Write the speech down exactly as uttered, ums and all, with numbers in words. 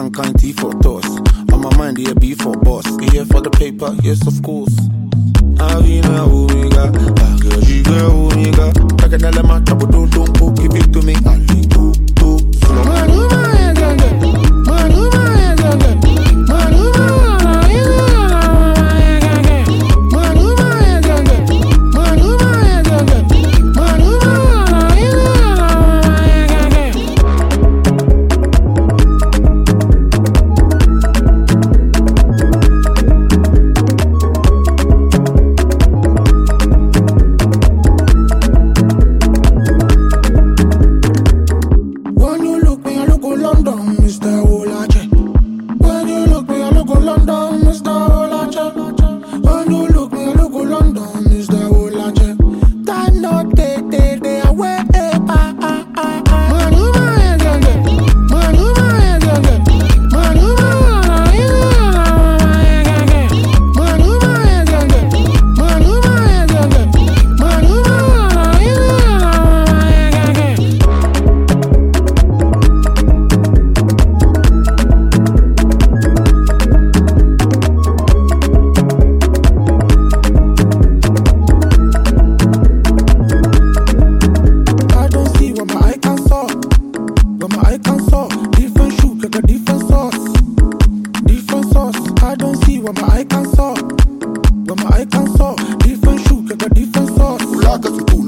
mankind T for toss. On my mind, yeah, B for boss. Here for the paper, yes, of course. Avina Omega, girl, she girl Omega. Like an element, but don't don't go give it to me. I leave go go slow. Manuma, Manuma, I don't see what my eye can saw. What my eye can saw. Different shoe, got different sauce.